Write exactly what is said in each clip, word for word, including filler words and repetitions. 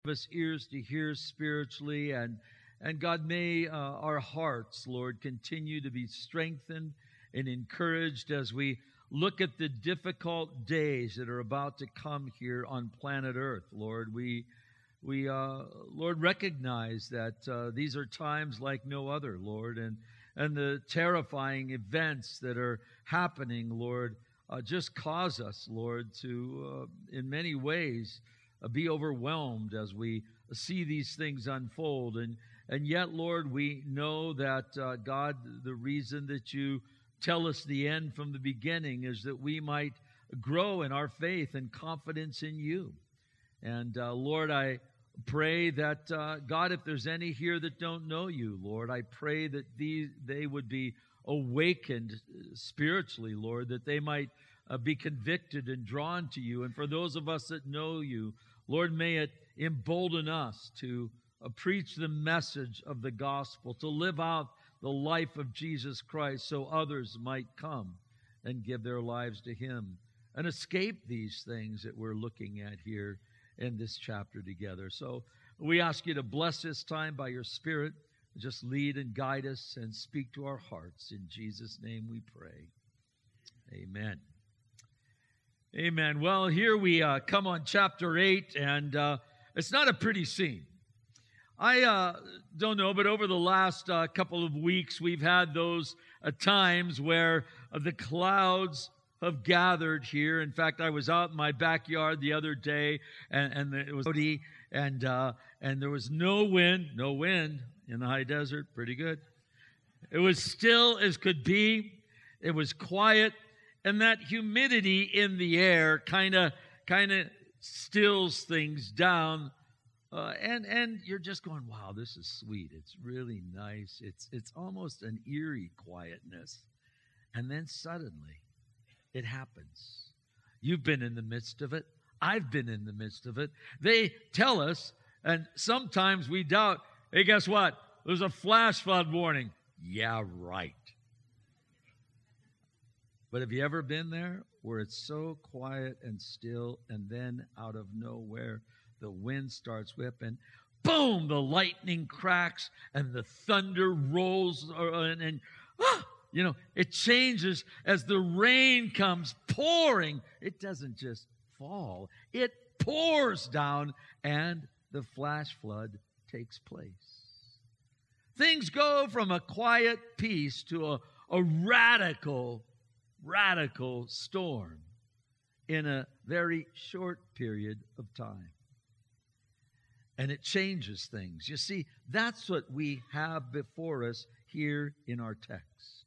Give us ears to hear spiritually, and and God, may uh, our hearts, Lord, continue to be strengthened and encouraged as we look at the difficult days that are about to come here on planet Earth. Lord, we we uh, Lord recognize that uh, these are times like no other, Lord, and and the terrifying events that are happening, Lord, uh, just cause us, Lord, to uh, in many ways. Uh, be overwhelmed as we see these things unfold. And, and yet, Lord, we know that, uh, God, the reason that you tell us the end from the beginning is that we might grow in our faith and confidence in you. And, uh, Lord, I pray that, uh, God, if there's any here that don't know you, Lord, I pray that these, they would be awakened spiritually, Lord, that they might uh, be convicted and drawn to you. And for those of us that know you, Lord, may it embolden us to uh, preach the message of the gospel, to live out the life of Jesus Christ so others might come and give their lives to him and escape these things that we're looking at here in this chapter together. So we ask you to bless this time by your Spirit. Just lead and guide us and speak to our hearts. In Jesus' name we pray. Amen. Amen. Well, here we uh, come on chapter eight, and uh, it's not a pretty scene. I uh, don't know, but over the last uh, couple of weeks, we've had those uh, times where uh, the clouds have gathered here. In fact, I was out in my backyard the other day, and, and it was cloudy, and uh, and there was no wind, no wind in the high desert. Pretty good. It was still as could be. It was quiet. And that humidity in the air kind of kind of stills things down, uh, and and you're just going, wow, this is sweet. It's really nice. It's it's almost an eerie quietness, and then suddenly, it happens. You've been in the midst of it. I've been in the midst of it. They tell us, and sometimes we doubt. Hey, guess what? There's a flash flood warning. Yeah, right. But have you ever been there where it's so quiet and still, and then out of nowhere, the wind starts whipping, boom, the lightning cracks, and the thunder rolls, and, and ah, you know, it changes as the rain comes pouring. It doesn't just fall, it pours down, and the flash flood takes place. Things go from a quiet peace to a, a radical radical storm in a very short period of time. And it changes things. You see, that's what we have before us here in our text.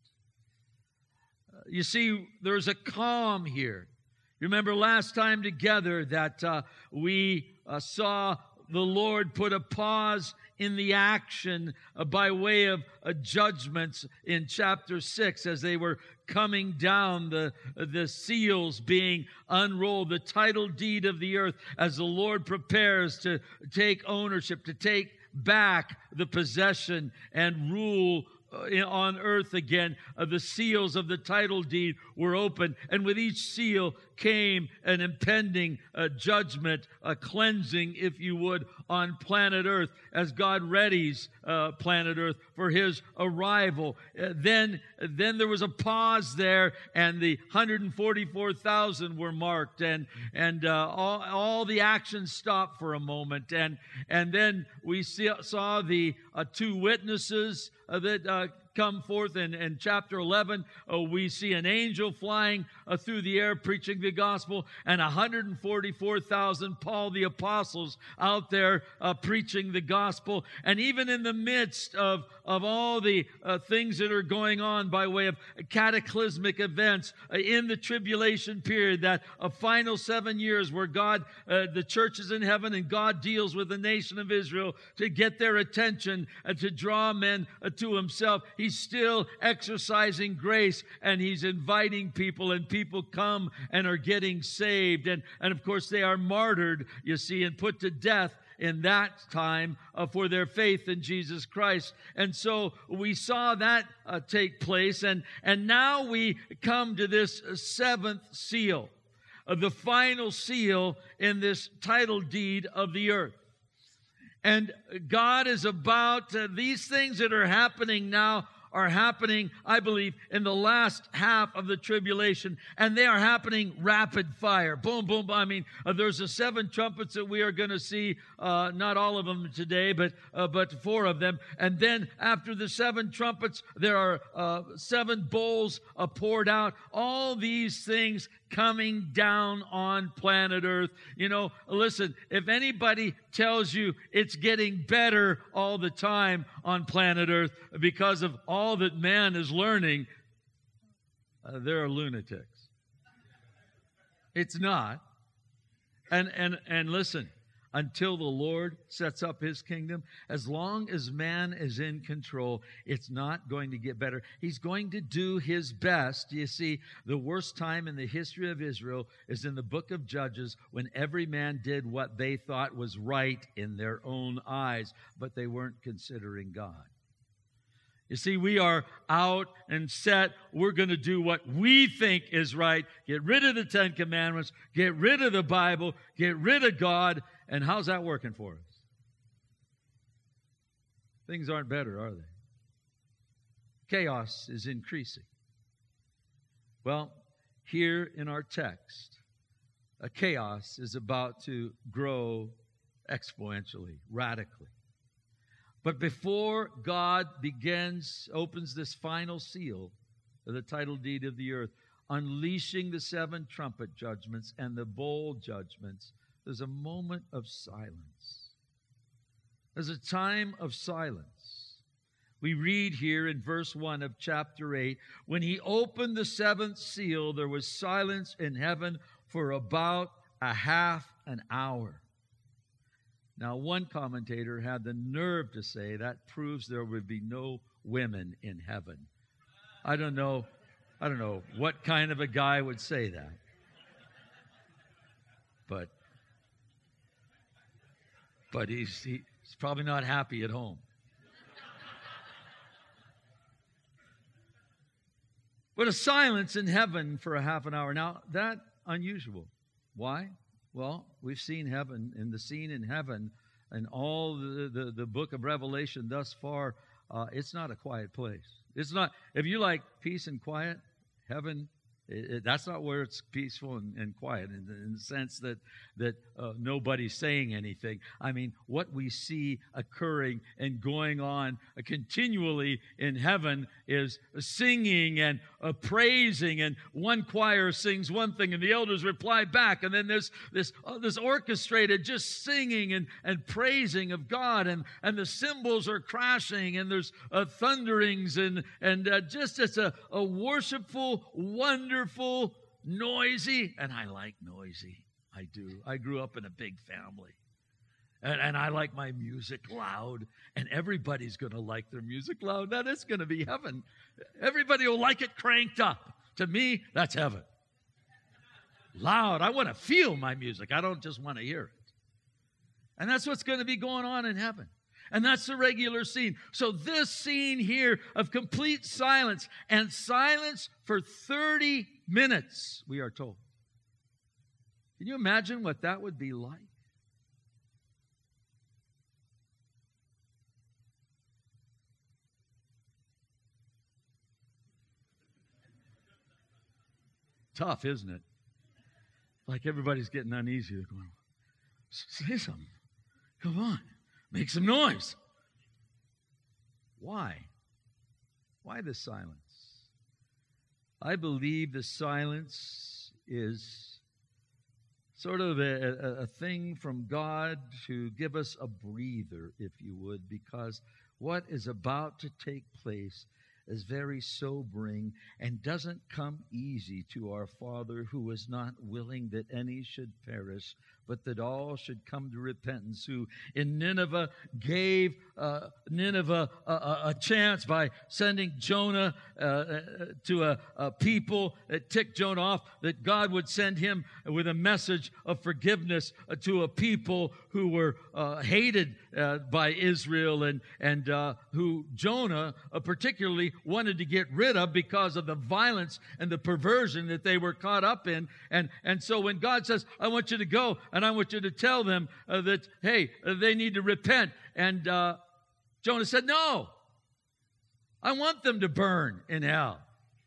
Uh, you see, there's a calm here. Remember last time together that uh, we uh, saw the Lord put a pause in the action uh, by way of uh, judgments in chapter six as they were coming down, the, the seals being unrolled, the title deed of the earth as the Lord prepares to take ownership, to take back the possession and rule on earth again. Uh, the seals of the title deed were opened, and with each seal came an impending uh, judgment, a cleansing, if you would, on planet Earth as God readies uh, planet Earth for his arrival. Uh, then, then there was a pause there, and the one hundred forty-four thousand were marked, and and uh, all, all the action stopped for a moment, and and then we see, saw the uh, two witnesses uh, that uh, come forth in, in chapter eleven. Uh, we see an angel flying uh, through the air preaching the gospel, and one hundred forty-four thousand, Paul the apostles, out there uh, preaching the gospel. And even in the midst of, of all the uh, things that are going on by way of cataclysmic events uh, in the tribulation period, that a final seven years where God, uh, the church is in heaven, and God deals with the nation of Israel to get their attention and to draw men uh, to himself. He's still exercising grace, and he's inviting people, and people come and are getting saved. And, and of course, they are martyred, you see, and put to death in that time uh, for their faith in Jesus Christ. And so we saw that uh, take place. And, and now we come to this seventh seal, uh, the final seal in this title deed of the earth. And God is about, uh, these things that are happening now are happening, I believe, in the last half of the tribulation, and they are happening rapid fire. Boom, boom, boom. I mean, uh, there's the seven trumpets that we are going to see, uh, not all of them today, but uh, but four of them. And then after the seven trumpets, there are uh, seven bowls uh, poured out. All these things coming down on planet Earth. You know, listen, if anybody tells you it's getting better all the time on planet Earth because of all that man is learning, uh, they're lunatics. It's not. And and and listen, until the Lord sets up his kingdom, as long as man is in control, it's not going to get better. He's going to do his best. You see, the worst time in the history of Israel is in the book of Judges, when every man did what they thought was right in their own eyes, but they weren't considering God. You see, we are out and set. We're going to do what we think is right. Get rid of the Ten Commandments. Get rid of the Bible. Get rid of God. And how's that working for us? Things aren't better, are they? Chaos is increasing. Well, here in our text, a chaos is about to grow exponentially, radically. But before God begins, opens this final seal of the title deed of the earth, unleashing the seven trumpet judgments and the bowl judgments, there's a moment of silence. There's a time of silence. We read here in verse one of chapter eight, when he opened the seventh seal, there was silence in heaven for about a half an hour. Now, one commentator had the nerve to say that proves there would be no women in heaven. I don't know, I don't know what kind of a guy would say that. But But he's, he's probably not happy at home. But a silence in heaven for a half an hour. Now, that unusual. Why? Well, we've seen heaven, and the scene in heaven, and all the, the, the book of Revelation thus far, uh, it's not a quiet place. It's not, if you like peace and quiet, heaven, It, it, that's not where it's peaceful and, and quiet in, in the sense that that uh, nobody's saying anything. I mean, what we see occurring and going on uh, continually in heaven is singing and uh, praising, and one choir sings one thing and the elders reply back, and then there's this uh, this orchestrated just singing and, and praising of God, and, and the cymbals are crashing, and there's uh, thunderings, and, and uh, just it's a, a worshipful, wonderful, noisy, and I like noisy. I do. I grew up in a big family. And, and I like my music loud. And everybody's going to like their music loud. That is going to be heaven. Everybody will like it cranked up. To me, that's heaven. Loud. I want to feel my music. I don't just want to hear it. And that's what's going to be going on in heaven. And that's the regular scene. So this scene here of complete silence, and silence for thirty minutes, we are told. Can you imagine what that would be like? Tough, isn't it? Like everybody's getting uneasy. They're going, say something. Come on. Make some noise. Why? Why the silence? I believe the silence is sort of a, a, a thing from God to give us a breather, if you would, because what is about to take place is very sobering and doesn't come easy to our Father, who is not willing that any should perish, but that all should come to repentance, who in Nineveh gave uh, Nineveh a, a, a chance by sending Jonah uh, to a, a people that ticked Jonah off, that God would send him with a message of forgiveness to a people who were uh, hated uh, by Israel, and, and uh, who Jonah uh, particularly wanted to get rid of because of the violence and the perversion that they were caught up in. And, and so when God says, I want you to go, and I want you to tell them uh, that, hey, uh, they need to repent. And uh, Jonah said, no, I want them to burn in hell.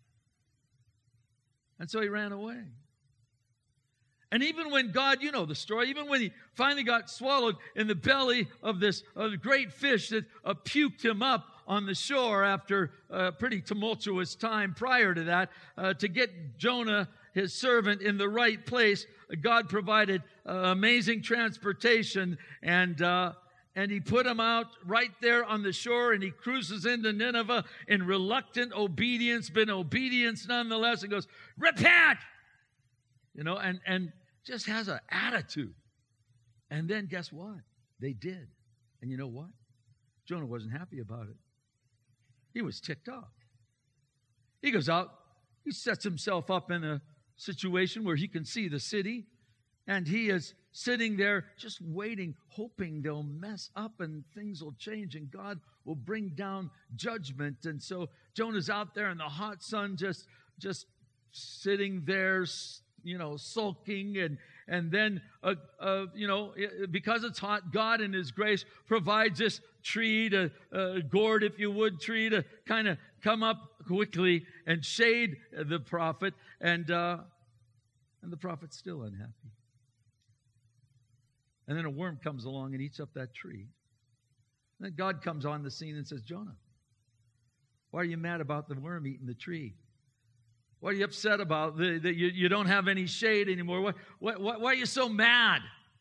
And so he ran away. And even when God, you know the story, even when he finally got swallowed in the belly of this uh, great fish that uh, puked him up on the shore after a pretty tumultuous time prior to that, uh, to get Jonah, his servant, in the right place, God provided uh, amazing transportation, and uh, and he put him out right there on the shore, and he cruises into Nineveh in reluctant obedience, but obedience nonetheless, and goes, repent! You know, and, and just has an attitude. And then guess what? They did. And you know what? Jonah wasn't happy about it. He was ticked off. He goes out, he sets himself up in a situation where he can see the city, and he is sitting there just waiting, hoping they'll mess up and things will change and God will bring down judgment. And so Jonah's out there in the hot sun, just, just sitting there, you know, sulking, and and then, uh, uh, you know, because it's hot, God in His grace provides this tree, to uh, gourd, if you would, tree to kind of come up quickly and shade the prophet, and uh, and the prophet's still unhappy. And then a worm comes along and eats up that tree. And then God comes on the scene and says, Jonah, why are you mad about the worm eating the tree? Why are you upset about the, that you, you don't have any shade anymore? Why, why, why are you so mad?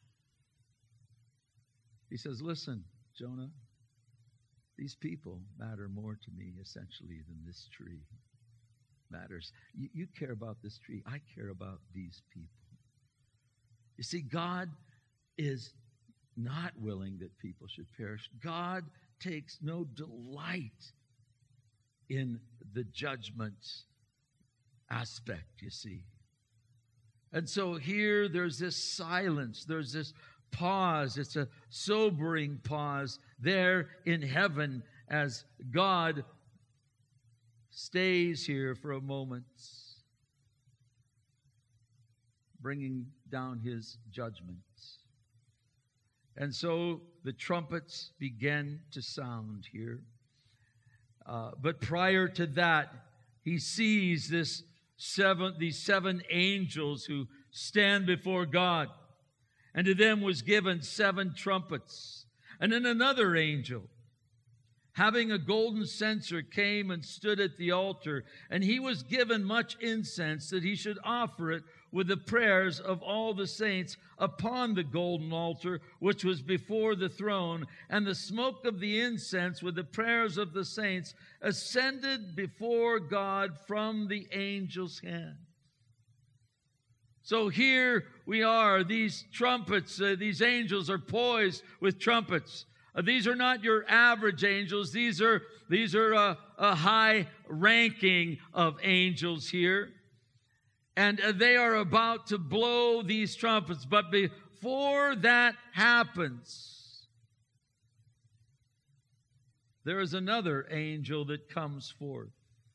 He says, listen, Jonah, these people matter more to me essentially than this tree matters. You, you care about this tree. I care about these people. You see, God is not willing that people should perish. God takes no delight in the judgments aspect, you see. And so here there's this silence, there's this pause. It's a sobering pause there in heaven as God stays here for a moment, bringing down His judgments. And so the trumpets begin to sound here. Uh, but prior to that, he sees this seven, these seven angels who stand before God. And to them was given seven trumpets. And then another angel, having a golden censer, came and stood at the altar. And he was given much incense, that he should offer it with the prayers of all the saints upon the golden altar, which was before the throne. And the smoke of the incense with the prayers of the saints ascended before God from the angel's hand. So here we are, these trumpets, uh, these angels are poised with trumpets. Uh, these are not your average angels. These are, these are a, a high ranking of angels here. And uh, they are about to blow these trumpets. But before that happens, there is another angel that comes forth.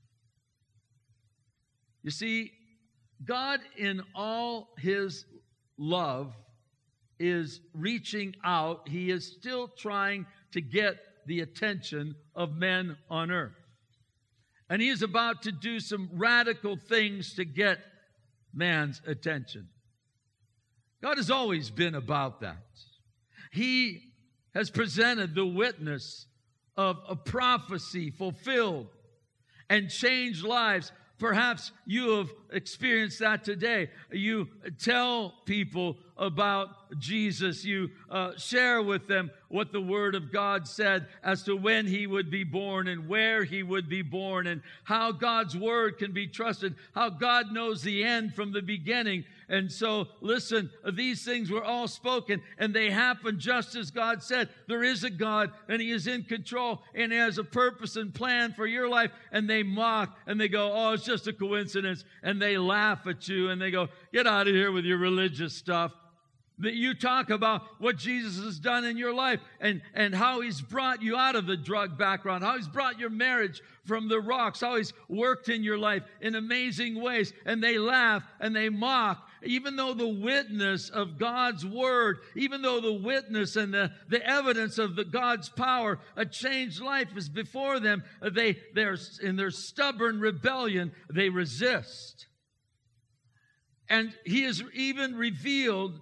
You see, God in all His love is reaching out. He is still trying to get the attention of men on earth. And He is about to do some radical things to get man's attention. God has always been about that. He has presented the witness of a prophecy fulfilled and changed lives. Perhaps you have experienced that today. You tell people about Jesus. You uh, share with them what the Word of God said as to when He would be born and where He would be born, and how God's Word can be trusted, how God knows the end from the beginning. And so, listen, these things were all spoken, and they happened just as God said. There is a God, and He is in control, and He has a purpose and plan for your life. And they mock, and they go, oh, it's just a coincidence. And they laugh at you, and they go, get out of here with your religious stuff. That you talk about what Jesus has done in your life, and, and how He's brought you out of the drug background, how He's brought your marriage from the rocks, how He's worked in your life in amazing ways. And they laugh and they mock even though the witness of God's word, even though the witness and the, the evidence of the God's power, a changed life is before them, they, they're in their stubborn rebellion, they resist. And he has even revealed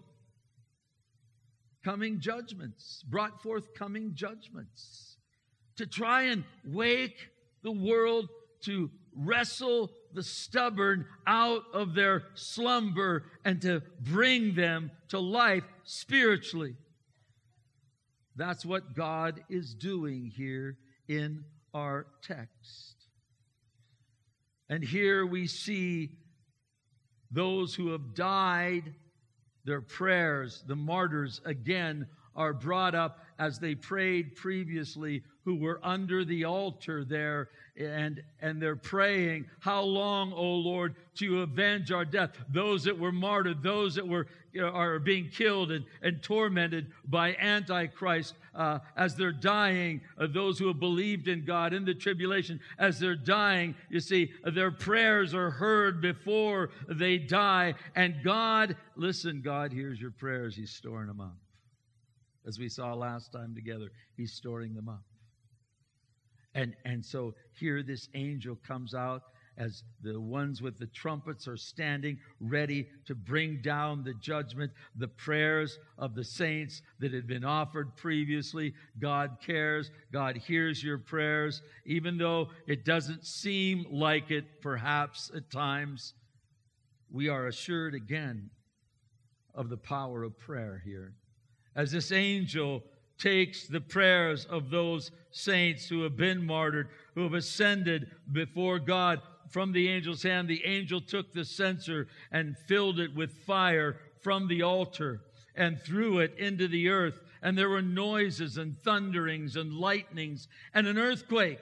coming judgments, brought forth coming judgments to try and wake the world to wrestle the stubborn out of their slumber and to bring them to life spiritually. That's what God is doing here in our text. And here we see those who have died, their prayers, the martyrs again, are brought up as they prayed previously, who were under the altar there, and, and they're praying, how long, O Lord, to avenge our death? Those that were martyred, those that were you know, are being killed and, and tormented by Antichrist uh, as they're dying, uh, those who have believed in God in the tribulation, as they're dying, you see, their prayers are heard before they die. And God, listen, God hears your prayers. He's storing them up. As we saw last time together, he's storing them up. And, and so here this angel comes out as the ones with the trumpets are standing ready to bring down the judgment, the prayers of the saints that had been offered previously. God cares. God hears your prayers, even though it doesn't seem like it perhaps at times. We are assured again of the power of prayer here. As this angel takes the prayers of those saints who have been martyred, who have ascended before God from the angel's hand, the angel took the censer and filled it with fire from the altar and threw it into the earth. And there were noises and thunderings and lightnings and an earthquake.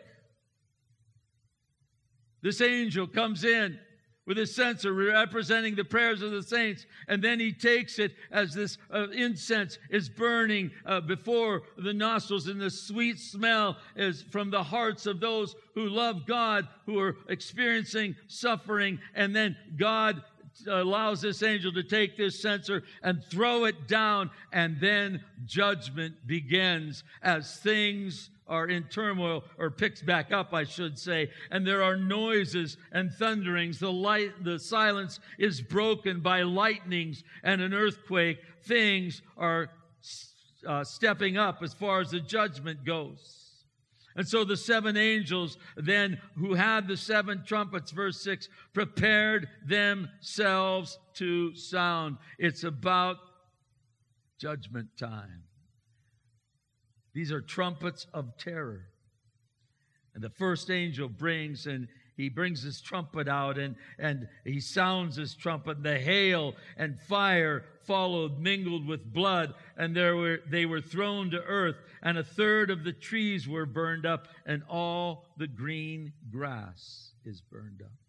This angel comes in with his censer representing the prayers of the saints. And then he takes it as this uh, incense is burning uh, before the nostrils, and the sweet smell is from the hearts of those who love God, who are experiencing suffering. And then God allows this angel to take this censer and throw it down, and then judgment begins as things are in turmoil, or picks back up, I should say, and there are noises and thunderings. The light, the silence is broken by lightnings and an earthquake. Things are uh, stepping up as far as the judgment goes. And so the seven angels then, who had the seven trumpets, verse six, prepared themselves to sound. It's about judgment time. These are trumpets of terror. And the first angel brings, and he brings his trumpet out, and, and he sounds his trumpet. The hail and fire followed, mingled with blood, and there were they were thrown to earth, and a third of the trees were burned up, and all the green grass is burned up.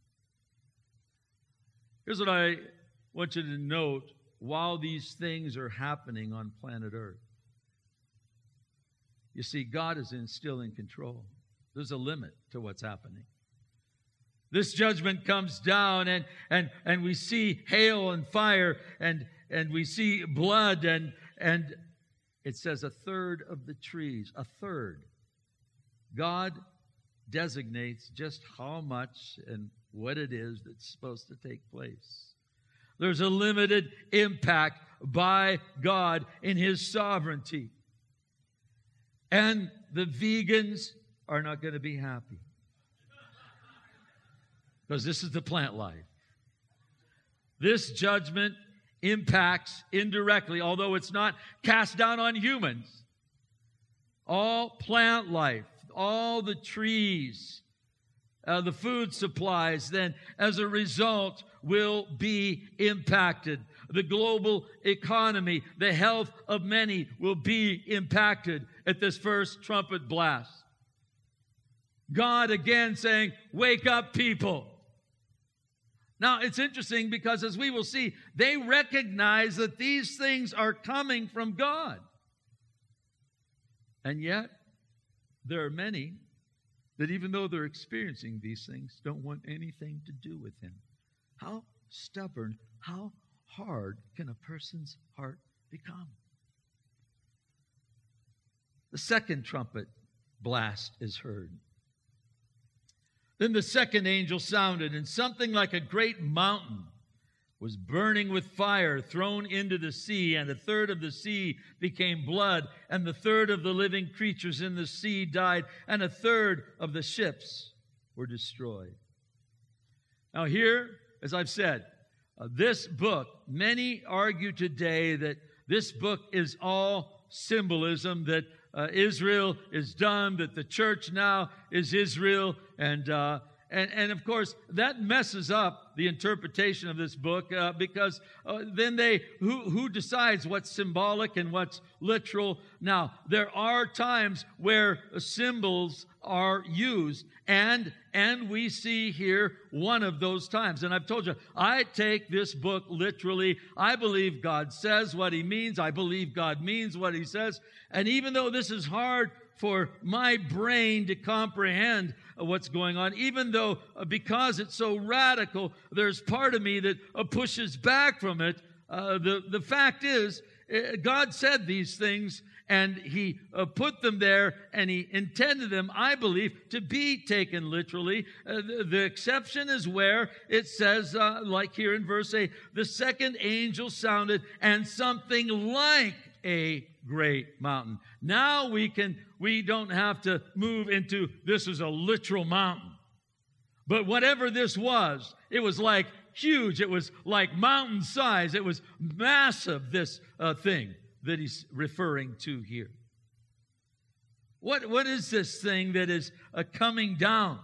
Here's what I want you to note while these things are happening on planet Earth. You see, God is in, still in control. There's a limit to what's happening. This judgment comes down, and and and we see hail and fire, and and we see blood, and and it says a third of the trees, a third. God designates just how much and what it is that's supposed to take place. There's a limited impact by God in his sovereignty. And the vegans are not going to be happy, because this is the plant life. This judgment impacts indirectly, although it's not cast down on humans, all plant life, all the trees, uh, the food supplies, then as a result will be impacted. The global economy, the health of many will be impacted at this first trumpet blast. God again saying, wake up, people. Now, it's interesting because, as we will see, they recognize that these things are coming from God. And yet, there are many that, even though they're experiencing these things, don't want anything to do with him. How, stubborn. How hard can a person's heart become? The second trumpet blast is heard. Then the second angel sounded, and something like a great mountain was burning with fire thrown into the sea, and a third of the sea became blood, and the third of the living creatures in the sea died, and a third of the ships were destroyed. Now here, as I've said, uh, this book, many argue today that this book is all symbolism, that uh, Israel is done, that the church now is Israel, and uh, And, and of course, that messes up the interpretation of this book uh, because uh, then they, who, who decides what's symbolic and what's literal? Now, there are times where symbols are used, and, and we see here one of those times. And I've told you, I take this book literally. I believe God says what He means. I believe God means what He says. And even though this is hard for my brain to comprehend what's going on, even though uh, because it's so radical, there's part of me that uh, pushes back from it. Uh, the, the fact is, uh, God said these things, and He uh, put them there, and He intended them, I believe, to be taken literally. Uh, the, the exception is where it says, uh, like here in verse eight, the second angel sounded, and something like a great mountain. Now we can, we don't have to move into this is a literal mountain. But whatever this was, it was like huge. It was like mountain size. It was massive, this uh, thing that he's referring to here. What, what is this thing that is uh, coming down?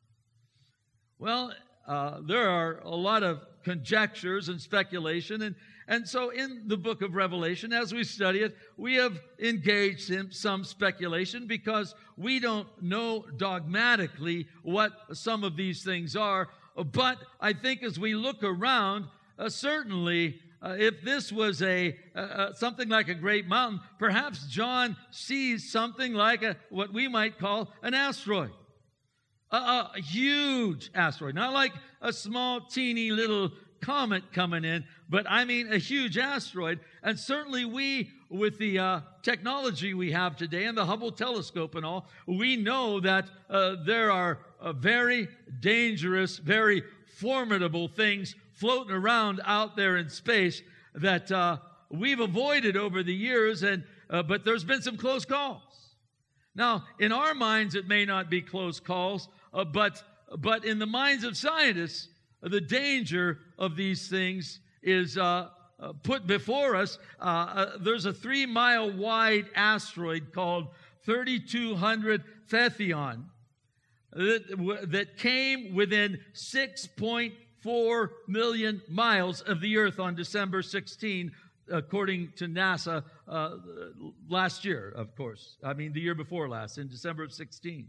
Well, uh, there are a lot of conjectures and speculation, and And so in the book of Revelation, as we study it, we have engaged in some speculation because we don't know dogmatically what some of these things are. But I think as we look around, uh, certainly uh, if this was a uh, uh, something like a great mountain, perhaps John sees something like a, what we might call an asteroid. A, a huge asteroid, not like a small, teeny little comet coming in, but I mean a huge asteroid. And certainly we, with the uh, technology we have today and the Hubble telescope and all, we know that uh, there are uh, very dangerous, very formidable things floating around out there in space that uh, we've avoided over the years, and uh, but there's been some close calls. Now, in our minds, it may not be close calls, uh, but but in the minds of scientists, the danger of these things is uh, uh, put before us. Uh, uh, there's a three-mile wide asteroid called thirty-two hundred Phaethon that, w- that came within six point four million miles of the Earth on December sixteenth, according to NASA, uh, last year, of course. I mean, the year before last, in December of sixteen.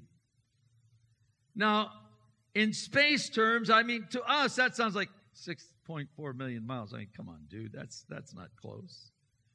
Now, in space terms, I mean, to us, that sounds like six point four million miles. I mean, come on, dude, that's that's not close.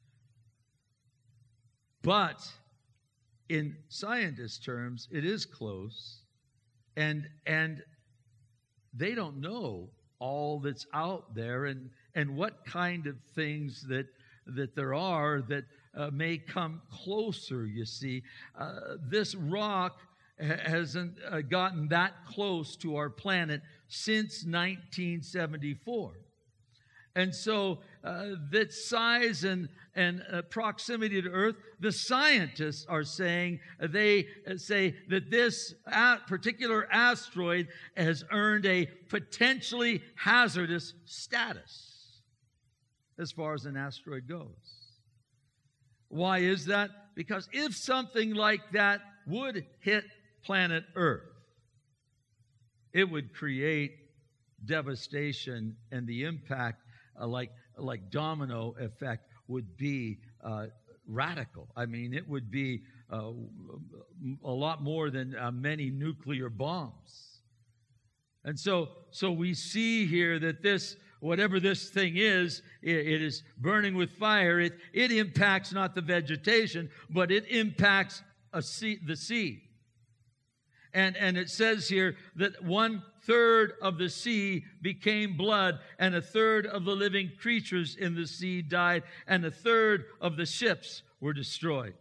But in scientist terms, it is close, and and they don't know all that's out there, and and what kind of things that that there are that uh, may come closer. You see, uh, this rock hasn't uh, gotten that close to our planet since nineteen seventy-four. And so uh, that size and, and uh, proximity to Earth, the scientists are saying, they say that this a- particular asteroid has earned a potentially hazardous status as far as an asteroid goes. Why is that? Because if something like that would hit planet Earth, it would create devastation, and the impact, uh, like like domino effect, would be uh, radical. I mean, it would be uh, a lot more than uh, many nuclear bombs. And so, so we see here that this, whatever this thing is, it, it is burning with fire. It it impacts not the vegetation, but it impacts a sea, the sea. And, and it says here that one third of the sea became blood, and a third of the living creatures in the sea died, and a third of the ships were destroyed.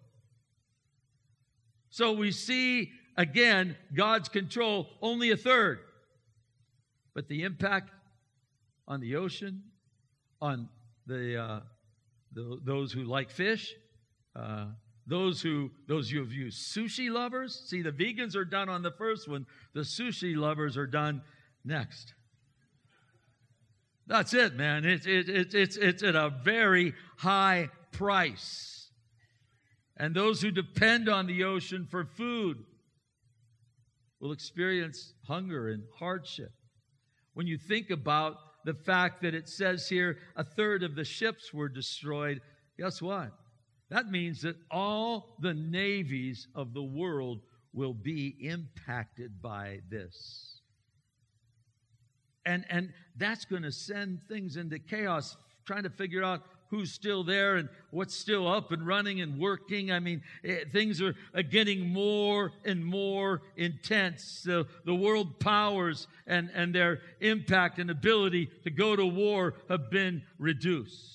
So we see, again, God's control, only a third. But the impact on the ocean, on the, uh, the those who like fish, uh, those who those who have used sushi lovers. See, the vegans are done on the first one. The sushi lovers are done next. That's it, man. It's it, it, it's it's at a very high price. And those who depend on the ocean for food will experience hunger and hardship. When you think about the fact that it says here a third of the ships were destroyed, guess what? That means that all the navies of the world will be impacted by this. And, and that's going to send things into chaos, trying to figure out who's still there and what's still up and running and working. I mean, it, things are, are getting more and more intense. So the world powers and, and their impact and ability to go to war have been reduced.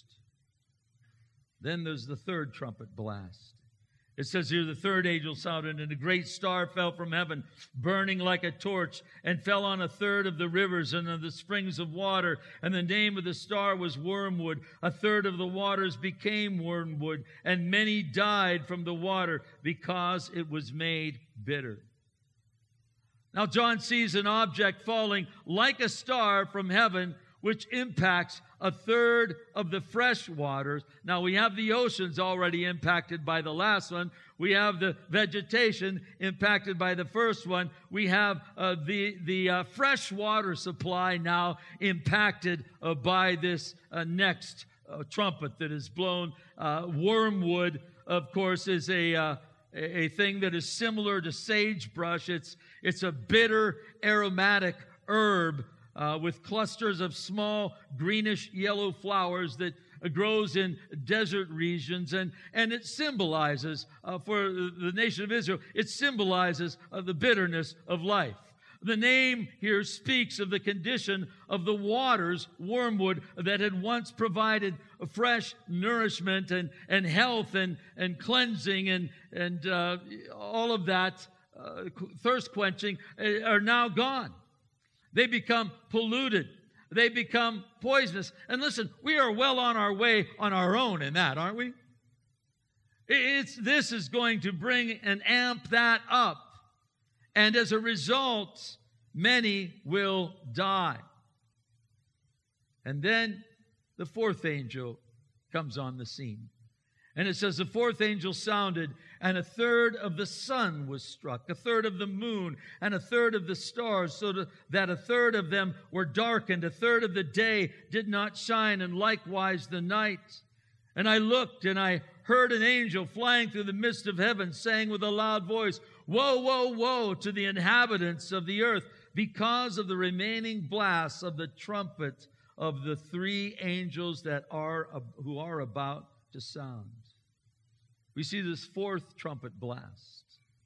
Then there's the third trumpet blast. It says here, the third angel sounded, and a great star fell from heaven, burning like a torch, and fell on a third of the rivers and of the springs of water. And the name of the star was Wormwood. A third of the waters became wormwood, and many died from the water because it was made bitter. Now John sees an object falling like a star from heaven, which impacts a third of the fresh waters. Now, we have the oceans already impacted by the last one. We have the vegetation impacted by the first one. We have uh, the, the uh, fresh water supply now impacted uh, by this uh, next uh, trumpet that is blown. Uh, wormwood, of course, is a... Uh, a thing that is similar to sagebrush. It's, it's a bitter, aromatic herb Uh, with clusters of small greenish yellow flowers that uh, grows in desert regions, and, and it symbolizes, uh, for the nation of Israel, it symbolizes uh, the bitterness of life. The name here speaks of the condition of the waters, wormwood, that had once provided fresh nourishment and, and health and, and cleansing and, and uh, all of that, uh, thirst quenching, uh, are now gone. They become polluted. They become poisonous. And listen, we are well on our way on our own in that, aren't we? It's, this is going to bring and amp that up. And as a result, many will die. And then the fourth angel comes on the scene. And it says, the fourth angel sounded, and a third of the sun was struck, a third of the moon, and a third of the stars, so that a third of them were darkened, a third of the day did not shine, and likewise the night. And I looked, and I heard an angel flying through the midst of heaven, saying with a loud voice, Woe, woe, woe to the inhabitants of the earth, because of the remaining blasts of the trumpet of the three angels that are who are about to sound. We see this fourth trumpet blast.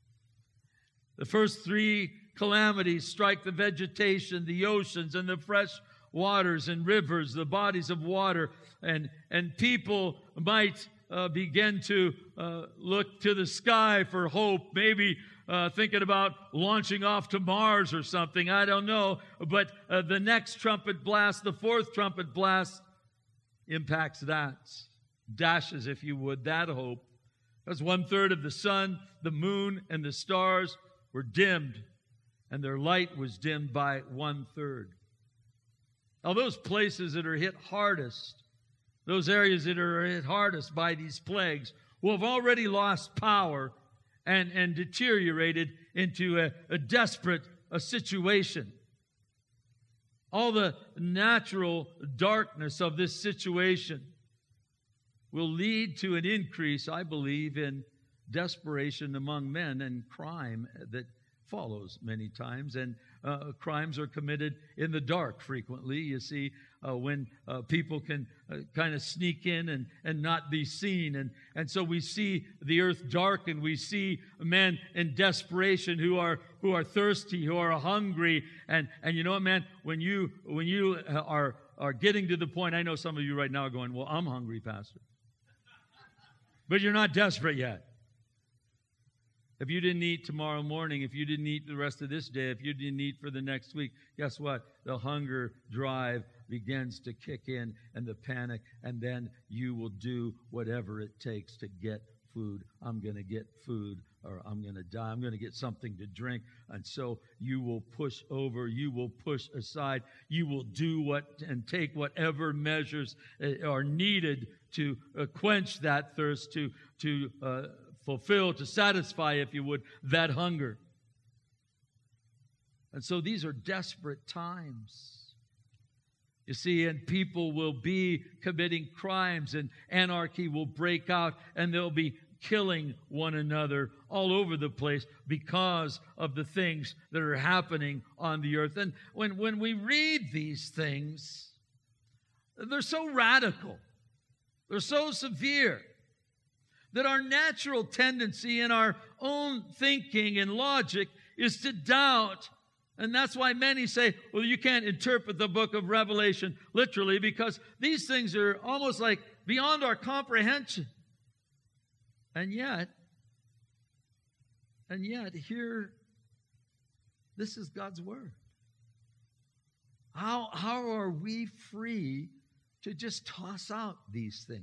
The first three calamities strike the vegetation, the oceans, and the fresh waters and rivers, the bodies of water, and, and people might uh, begin to uh, look to the sky for hope, maybe uh, thinking about launching off to Mars or something, I don't know. But uh, the next trumpet blast, the fourth trumpet blast, impacts that, dashes, if you would, that hope. Because one third of the sun, the moon, and the stars were dimmed, and their light was dimmed by one third. Now, those places that are hit hardest, those areas that are hit hardest by these plagues, will have already lost power and, and deteriorated into a, a desperate a situation. All the natural darkness of this situation will lead to an increase, I believe, in desperation among men and crime that follows many times, and uh, crimes are committed in the dark frequently. You see, uh, when uh, people can uh, kind of sneak in and, and not be seen. And, and so we see the earth darkened. We see men in desperation who are who are thirsty, who are hungry. And, and you know what, man, when you when you are, are getting to the point, I know some of you right now are going, well, I'm hungry, Pastor. But you're not desperate yet. If you didn't eat tomorrow morning, if you didn't eat the rest of this day, if you didn't eat for the next week, guess what? The hunger drive begins to kick in and the panic, and then you will do whatever it takes to get food. I'm going to get food or I'm going to die. I'm going to get something to drink. And so you will push over, you will push aside, you will do what and take whatever measures are needed to uh, quench that thirst, to, to uh, fulfill, to satisfy, if you would, that hunger. And so these are desperate times. You see, and people will be committing crimes, and anarchy will break out, and they'll be killing one another all over the place because of the things that are happening on the earth. And when, when we read these things, they're so radical, they're so severe, that our natural tendency in our own thinking and logic is to doubt. And that's why many say, well, you can't interpret the book of Revelation literally, because these things are almost like beyond our comprehension. And yet, and yet, here, this is God's word. How, how are we free to just toss out these things?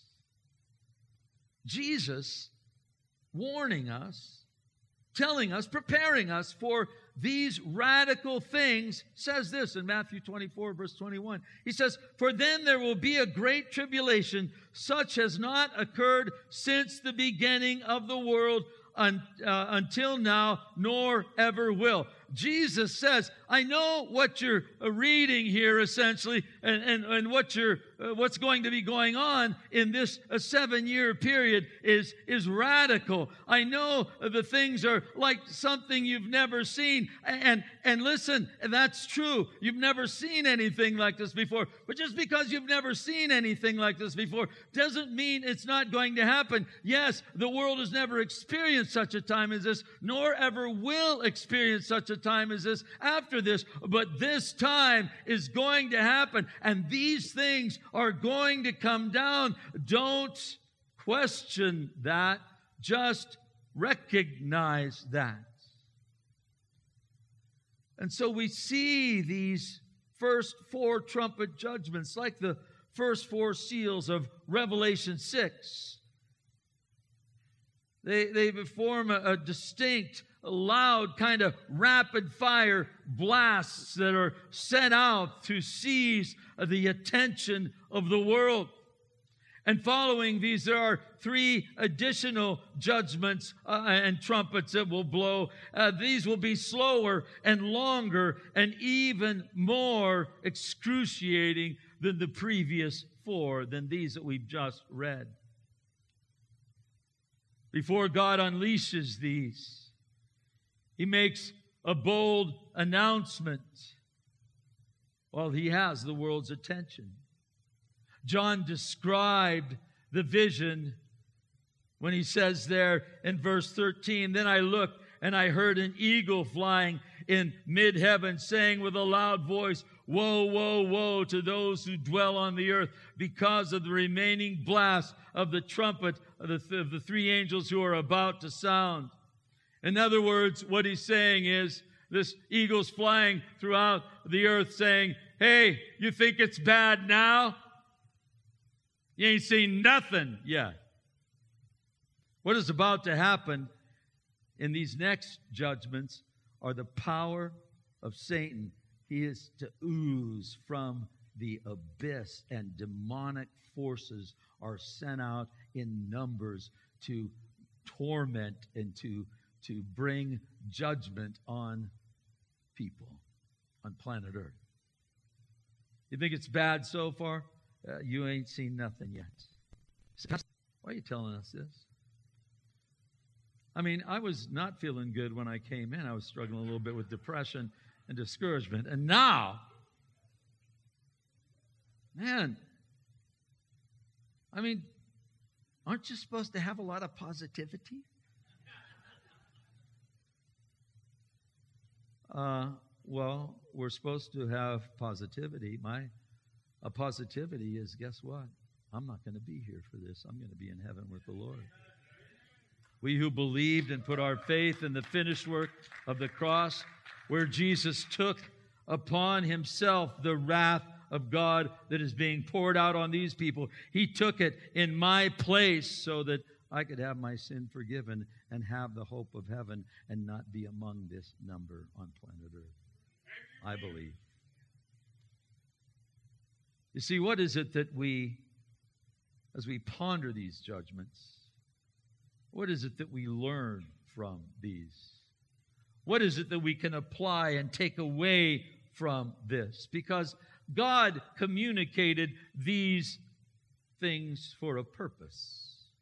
Jesus warning us, telling us, preparing us for these radical things, says this in Matthew twenty-four, verse twenty-one. He says, "For then there will be a great tribulation, such as not occurred since the beginning of the world un, uh, until now, nor ever will." Jesus says, I know what you're reading here essentially, and, and, and what you're, uh, what's going to be going on in this uh, seven-year period is, is radical. I know the things are like something you've never seen. And, and listen, that's true. You've never seen anything like this before. But just because you've never seen anything like this before doesn't mean it's not going to happen. Yes, the world has never experienced such a time as this, nor ever will experience such a time as this after this, but this time is going to happen, and these things are going to come down. Don't question that, just recognize that. And so we see these first four trumpet judgments like the first four seals of Revelation six. They, they form a, a distinct, loud, kind of rapid-fire blasts that are sent out to seize the attention of the world. And following these, there are three additional judgments uh, and trumpets that will blow. Uh, these will be slower and longer and even more excruciating than the previous four, than these that we've just read. Before God unleashes these, He makes a bold announcement while He has the world's attention. John described the vision when he says there in verse thirteen, "Then I looked and I heard an eagle flying in mid-heaven, saying with a loud voice, 'Woe, woe, woe to those who dwell on the earth because of the remaining blast of the trumpet of the, th- of the three angels who are about to sound.'" In other words, what he's saying is, this eagle's flying throughout the earth saying, hey, you think it's bad now? You ain't seen nothing yet. What is about to happen in these next judgments are the power of Satan. He is to ooze from the abyss, and demonic forces are sent out in numbers to torment and to, to bring judgment on people on planet Earth. You think it's bad so far? Uh, you ain't seen nothing yet. Why are you telling us this? I mean, I was not feeling good when I came in. I was struggling a little bit with depression and discouragement. And now, man, I mean, aren't you supposed to have a lot of positivity? Uh, well, we're supposed to have positivity. My a positivity is, guess what? I'm not going to be here for this. I'm going to be in heaven with the Lord. We who believed and put our faith in the finished work of the cross, where Jesus took upon himself the wrath of God that is being poured out on these people. He took it in my place so that I could have my sin forgiven and have the hope of heaven and not be among this number on planet Earth. I believe. You see, what is it that we, as we ponder these judgments, what is it that we learn from these? What is it that we can apply and take away from this? Because God communicated these things for a purpose.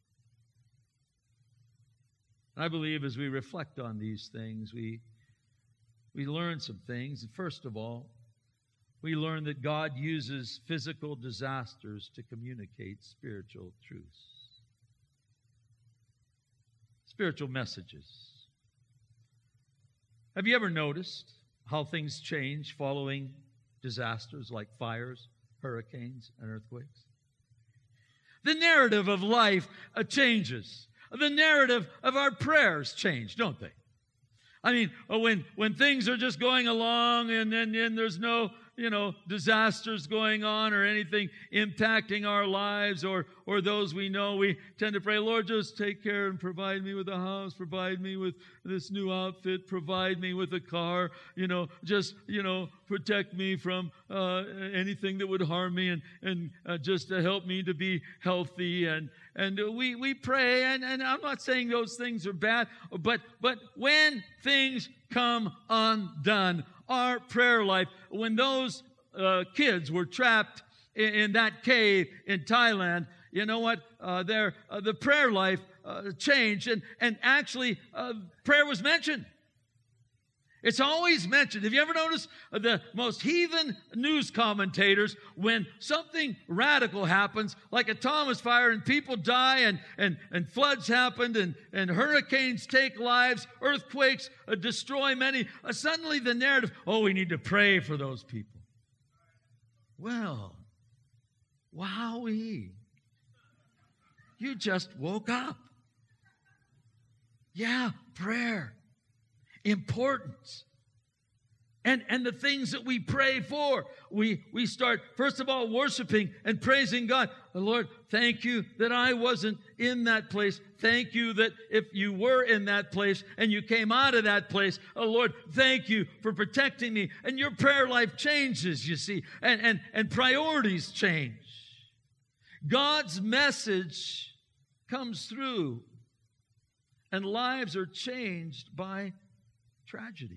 And I believe as we reflect on these things, we, we learn some things. First of all, we learn that God uses physical disasters to communicate spiritual truths. Spiritual messages. Have you ever noticed how things change following disasters like fires, hurricanes, and earthquakes? The narrative of life uh, changes. The narrative of our prayers change, don't they? I mean, when when things are just going along and then and there's no, you know, disasters going on or anything impacting our lives or or those we know, we tend to pray, Lord, just take care and provide me with a house, provide me with this new outfit, provide me with a car, you know, just, you know, protect me from uh, anything that would harm me and, and uh, just to help me to be healthy. And and we, we pray, and, and I'm not saying those things are bad, but but when things come undone, our prayer life, when those uh, kids were trapped in, in that cave in Thailand, you know what? Uh, their uh, the prayer life uh, changed, and and actually uh, prayer was mentioned. It's always mentioned. Have you ever noticed the most heathen news commentators, when something radical happens, like a Thomas fire and people die and, and, and floods happened and, and hurricanes take lives, earthquakes uh, destroy many, uh, suddenly the narrative, oh, we need to pray for those people. Well, wowee. You just woke up. Yeah, prayer. Importance. And, and the things that we pray for. We, we start, first of all, worshiping and praising God. Oh, Lord, thank you that I wasn't in that place. Thank you that if you were in that place and you came out of that place, oh, Lord, thank you for protecting me. And your prayer life changes, you see, and, and, and priorities change. God's message comes through, and lives are changed by tragedy.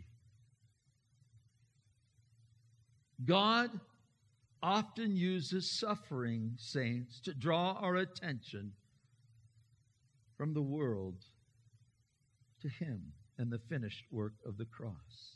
God often uses suffering saints to draw our attention from the world to Him and the finished work of the cross.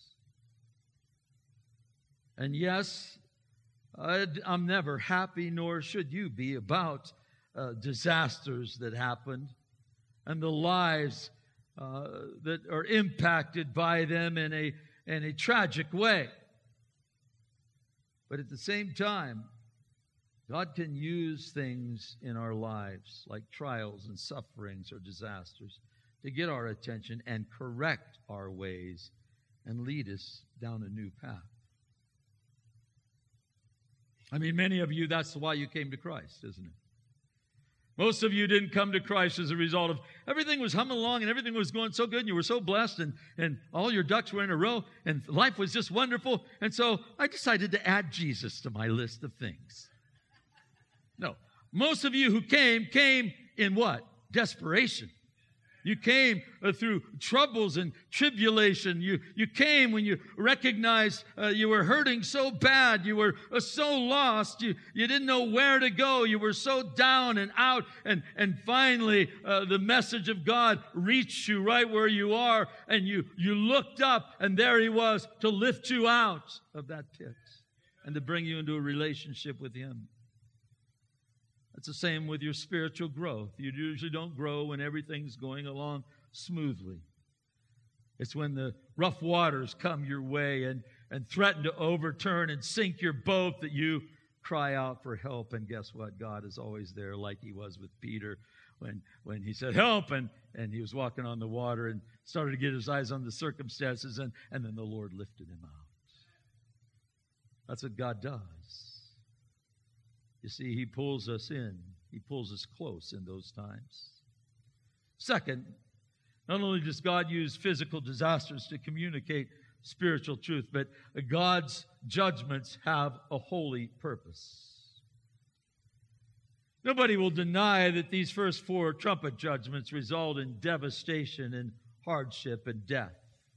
And yes, I'm never happy, nor should you be, about uh, disasters that happened and the lives Uh, that are impacted by them in a, in a tragic way. But at the same time, God can use things in our lives like trials and sufferings or disasters to get our attention and correct our ways and lead us down a new path. I mean, many of you, that's why you came to Christ, isn't it? Most of you didn't come to Christ as a result of everything was humming along and everything was going so good and you were so blessed and, and all your ducks were in a row and life was just wonderful. And so I decided to add Jesus to my list of things. No. Most of you who came, came in what? Desperation. You came uh, through troubles and tribulation. You, you came when you recognized uh, you were hurting so bad. You were uh, so lost. You, you didn't know where to go. You were so down and out. And, and finally, uh, the message of God reached you right where you are. And you, you looked up, and there He was to lift you out of that pit and to bring you into a relationship with Him. It's the same with your spiritual growth. You usually don't grow when everything's going along smoothly. It's when the rough waters come your way and, and threaten to overturn and sink your boat that you cry out for help. And guess what? God is always there, like He was with Peter when, when he said, help, and, and he was walking on the water and started to get his eyes on the circumstances, and, and then the Lord lifted him out. That's what God does. You see, He pulls us in. He pulls us close in those times. Second, not only does God use physical disasters to communicate spiritual truth, but God's judgments have a holy purpose. Nobody will deny that these first four trumpet judgments result in devastation and hardship and death.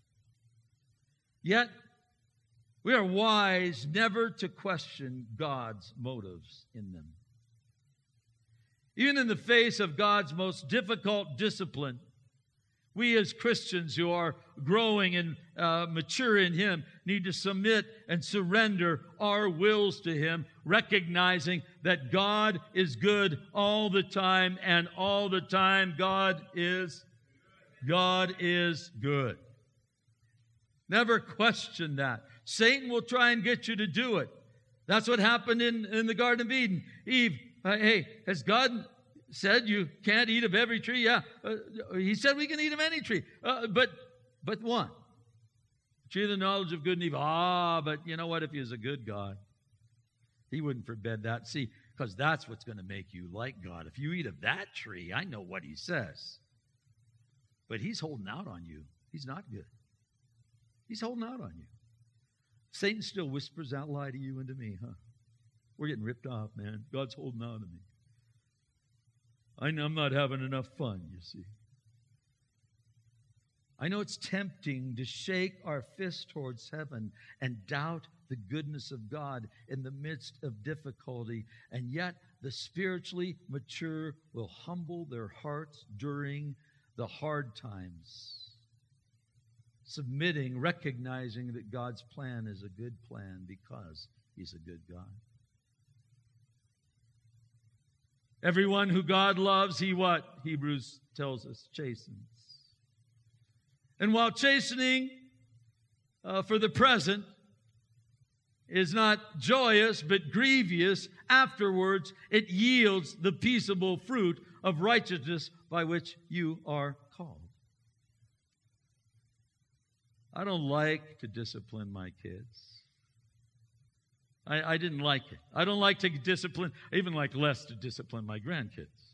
Yet, we are wise never to question God's motives in them. Even in the face of God's most difficult discipline, we as Christians who are growing and uh, mature in Him need to submit and surrender our wills to Him, recognizing that God is good all the time, and all the time God is, God is good. Never question that. Satan will try and get you to do it. That's what happened in, in the Garden of Eden. Eve, uh, hey, has God said you can't eat of every tree? Yeah. Uh, he said we can eat of any tree. Uh, but but one. Tree of the knowledge of good and evil. Ah, but you know what? If He was a good God, He wouldn't forbid that. See, because that's what's going to make you like God. If you eat of that tree, I know what He says. But He's holding out on you. He's not good. He's holding out on you. Satan still whispers that lie to you and to me, huh? We're getting ripped off, man. God's holding out on me. I know I'm not having enough fun, you see. I know it's tempting to shake our fist towards heaven and doubt the goodness of God in the midst of difficulty, and yet the spiritually mature will humble their hearts during the hard times, submitting, recognizing that God's plan is a good plan because He's a good God. Everyone who God loves, He what? Hebrews tells us, chastens. And while chastening uh, for the present is not joyous but grievous, afterwards it yields the peaceable fruit of righteousness by which you are called. I don't like to discipline my kids. I, I didn't like it. I don't like to discipline, I even like less to discipline my grandkids.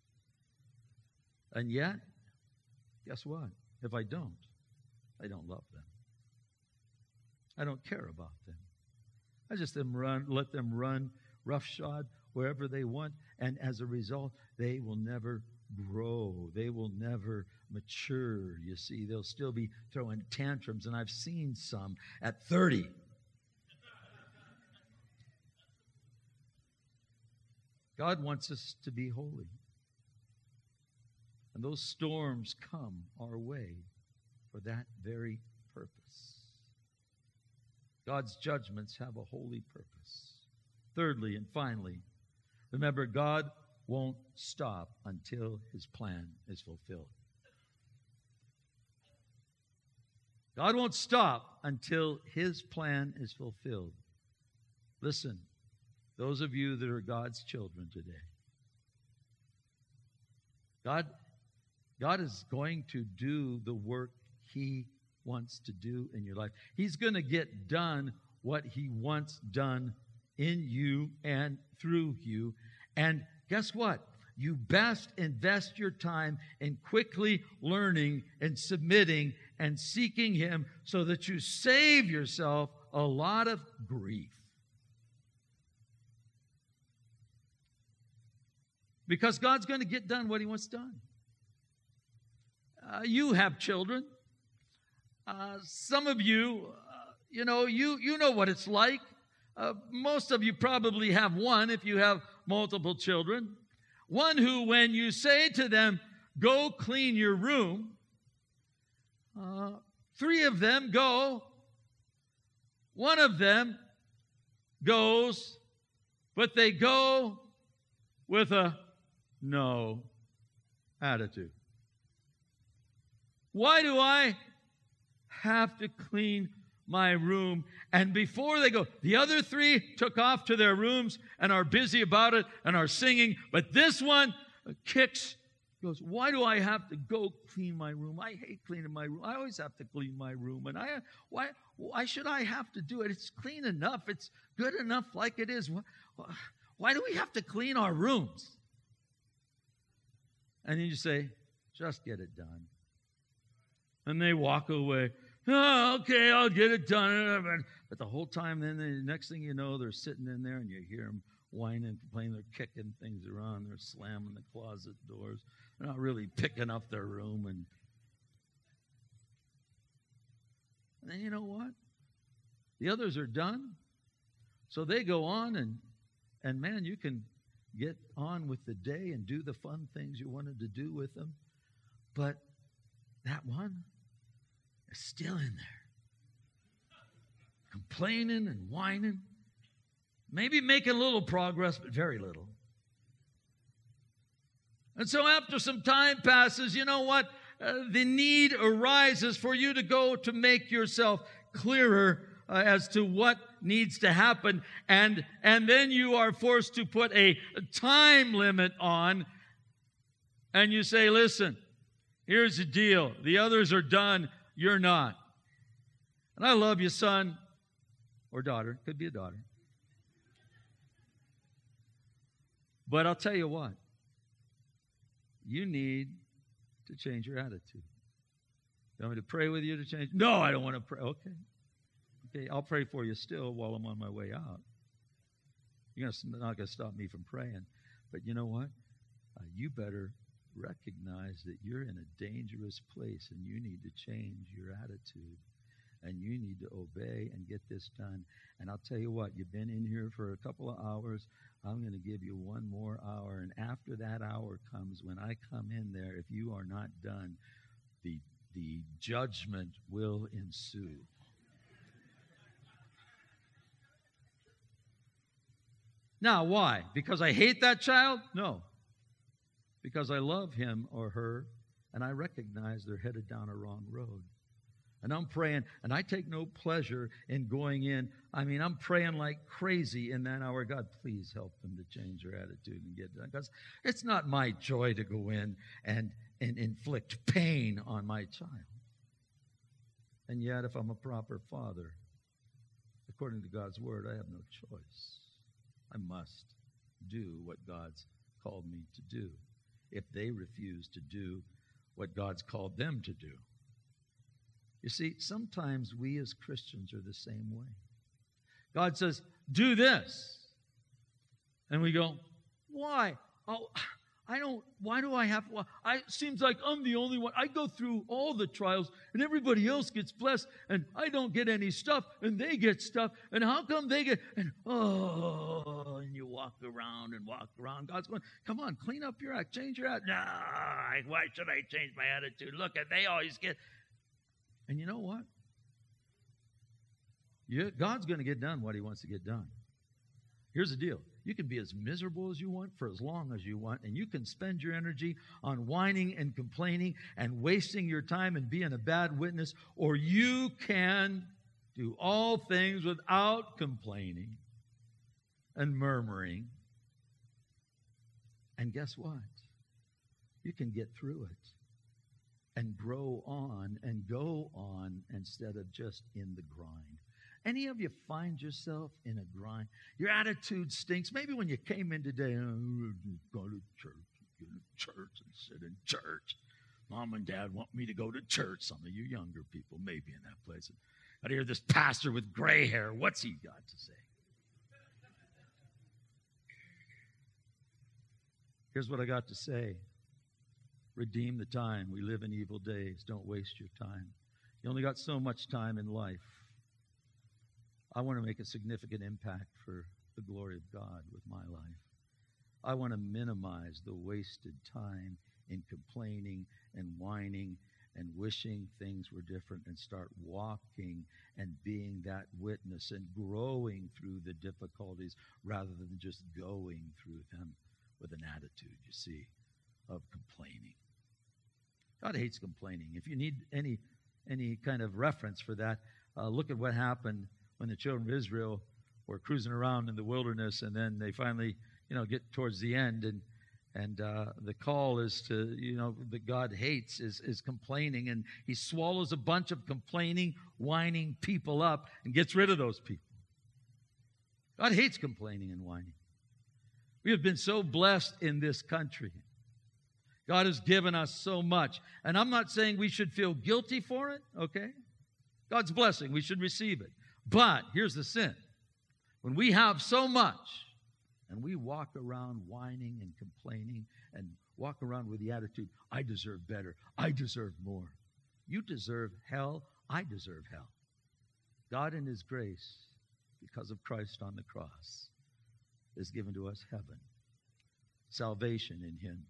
And yet, guess what? If I don't, I don't love them. I don't care about them. I just them run, let them run roughshod wherever they want, and as a result, they will never grow. They will never mature. You see, they'll still be throwing tantrums, and I've seen some at thirty. God wants us to be holy. And those storms come our way for that very purpose. God's judgments have a holy purpose. Thirdly and finally, remember, God won't stop until His plan is fulfilled. God won't stop until His plan is fulfilled. Listen, those of you that are God's children today, God, God is going to do the work He wants to do in your life. He's going to get done what He wants done in you and through you. And guess what? You best invest your time in quickly learning and submitting and seeking Him so that you save yourself a lot of grief. Because God's going to get done what He wants done. uh, you have children. Uh, some of you, uh, you know, you, you know what it's like. Uh, most of you probably have one if you have multiple children. One who, when you say to them, go clean your room, uh, three of them go. One of them goes, but they go with a no attitude. Why do I have to clean my room? And before they go, the other three took off to their rooms and are busy about it and are singing, but this one kicks, goes, why do I have to go clean my room? I hate cleaning my room. I always have to clean my room. And I, why, why should I have to do it? It's clean enough. It's good enough like it is. Why, why do we have to clean our rooms? And then you say, just get it done. And they walk away. Oh, okay, I'll get it done. But the whole time, then the next thing you know, they're sitting in there and you hear them whining, complaining. They're kicking things around. They're slamming the closet doors. They're not really picking up their room. And, and then you know what? The others are done. So they go on and, and man, you can get on with the day and do the fun things you wanted to do with them. But that one is still in there, complaining and whining, maybe making a little progress, but very little. And so after some time passes, you know what? Uh, the need arises for you to go to make yourself clearer uh, as to what needs to happen. And, and then you are forced to put a time limit on, and you say, listen, here's the deal. The others are done. You're not. And I love you, son or daughter. Could be a daughter. But I'll tell you what. You need to change your attitude. You want me to pray with you to change? No, I don't want to pray. Okay. Okay, I'll pray for you still while I'm on my way out. You're not going to stop me from praying. But you know what? Uh, you better recognize that you're in a dangerous place and you need to change your attitude and you need to obey and get this done. And I'll tell you what, you've been in here for a couple of hours. I'm going to give you one more hour. And after that hour comes, when I come in there, if you are not done, the, the judgment will ensue. Now, why? Because I hate that child? No. Because I love him or her, and I recognize they're headed down a wrong road. And I'm praying, and I take no pleasure in going in. I mean, I'm praying like crazy in that hour. God, please help them to change their attitude and get done. Because it's not my joy to go in and, and inflict pain on my child. And yet, if I'm a proper father, according to God's word, I have no choice. I must do what God's called me to do if they refuse to do what God's called them to do. You see, sometimes we as Christians are the same way. God says, do this. And we go, why? Oh, I don't, why do I have, well, I, it seems like I'm the only one. I go through all the trials and everybody else gets blessed and I don't get any stuff and they get stuff. And how come they get, and oh, and you walk around and walk around. God's going, come on, clean up your act, change your act. Nah, why should I change my attitude? Look, at they always get, and you know what? You, God's going to get done what he wants to get done. Here's the deal. You can be as miserable as you want for as long as you want, and you can spend your energy on whining and complaining and wasting your time and being a bad witness, or you can do all things without complaining and murmuring. And guess what? You can get through it and grow on and go on instead of just in the grind. Any of you find yourself in a grind? Your attitude stinks. Maybe when you came in today, oh, go to church, go to church and sit in church. Mom and Dad want me to go to church. Some of you younger people may be in that place. I hear this pastor with gray hair. What's he got to say? Here's what I got to say. Redeem the time. We live in evil days. Don't waste your time. You only got so much time in life. I want to make a significant impact for the glory of God with my life. I want to minimize the wasted time in complaining and whining and wishing things were different, and start walking and being that witness and growing through the difficulties rather than just going through them with an attitude, you see, of complaining. God hates complaining. If you need any any kind of reference for that, uh, look at what happened when the children of Israel were cruising around in the wilderness, and then they finally, you know, get towards the end, and and uh, the call is to, you know, that God hates is is complaining, and He swallows a bunch of complaining, whining people up and gets rid of those people. God hates complaining and whining. We have been so blessed in this country. God has given us so much. And I'm not saying we should feel guilty for it, okay? God's blessing, we should receive it. But here's the sin. When we have so much and we walk around whining and complaining and walk around with the attitude, I deserve better, I deserve more. You deserve hell, I deserve hell. God in His grace, because of Christ on the cross, has given to us heaven, salvation in Him.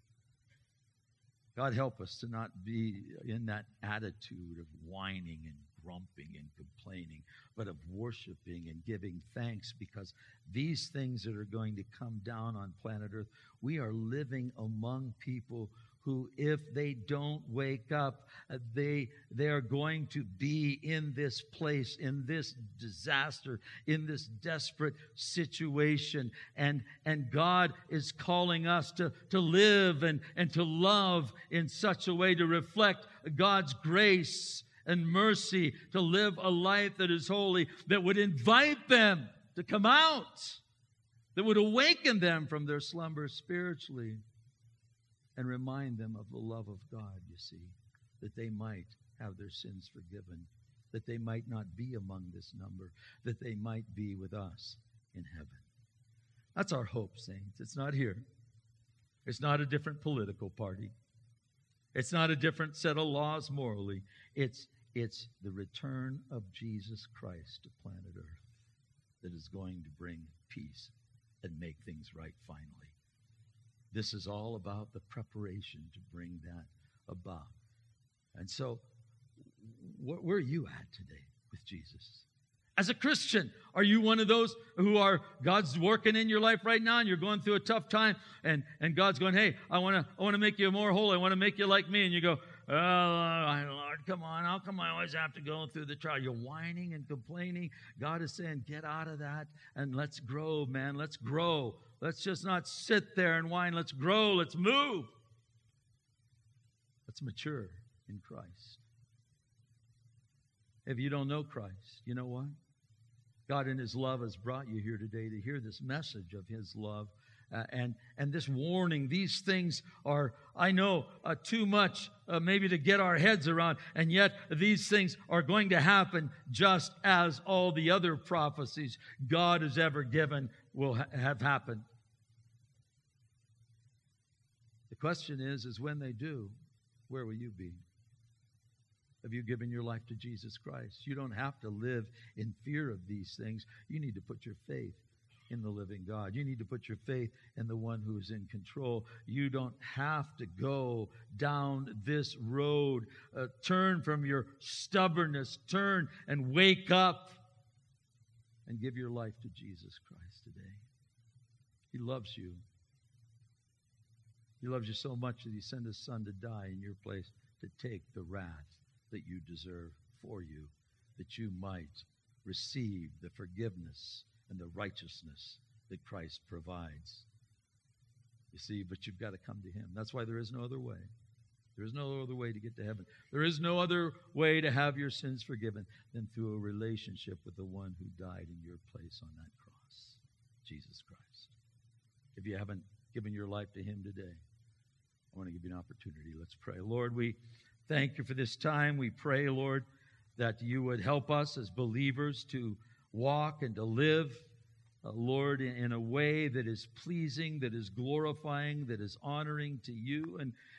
God help us to not be in that attitude of whining and grumping and complaining, but of worshiping and giving thanks, because these things that are going to come down on planet Earth, we are living among people who, if they don't wake up, uh, they they are going to be in this place, in this disaster, in this desperate situation. And, and God is calling us to, to live and, and to love in such a way to reflect God's grace and mercy, to live a life that is holy, that would invite them to come out, that would awaken them from their slumber spiritually, and remind them of the love of God, you see, that they might have their sins forgiven, that they might not be among this number, that they might be with us in heaven. That's our hope, saints. It's not here. It's not a different political party. It's not a different set of laws morally. It's, it's the return of Jesus Christ to planet Earth that is going to bring peace and make things right finally. This is all about the preparation to bring that about. And so, wh- where are you at today with Jesus? As a Christian, are you one of those who are, God's working in your life right now and you're going through a tough time, and, and God's going, hey, I want to I want to make you more holy. I want to make you like me. And you go, oh, Lord, come on. How come I always have to go through the trial? You're whining and complaining. God is saying, get out of that and let's grow, man. Let's grow. Let's just not sit there and whine. Let's grow. Let's move. Let's mature in Christ. If you don't know Christ, you know what? God in His love has brought you here today to hear this message of His love. Uh, and, and this warning, these things are, I know, uh, too much uh, maybe to get our heads around. And yet these things are going to happen just as all the other prophecies God has ever given will ha- have happened. The question is, is when they do, where will you be? Have you given your life to Jesus Christ? You don't have to live in fear of these things. You need to put your faith in the living God. You need to put your faith in the one who is in control. You don't have to go down this road. Uh, turn from your stubbornness. Turn and wake up and give your life to Jesus Christ today. He loves you. He loves you so much that He sent His Son to die in your place to take the wrath that you deserve for you, that you might receive the forgiveness and the righteousness that Christ provides. You see, but you've got to come to Him. That's why there is no other way. There is no other way to get to heaven. There is no other way to have your sins forgiven than through a relationship with the one who died in your place on that cross, Jesus Christ. If you haven't given your life to Him today, I want to give you an opportunity. Let's pray. Lord, we thank You for this time. We pray, Lord, that You would help us as believers to walk and to live, uh, Lord, in, in a way that is pleasing, that is glorifying, that is honoring to You. And,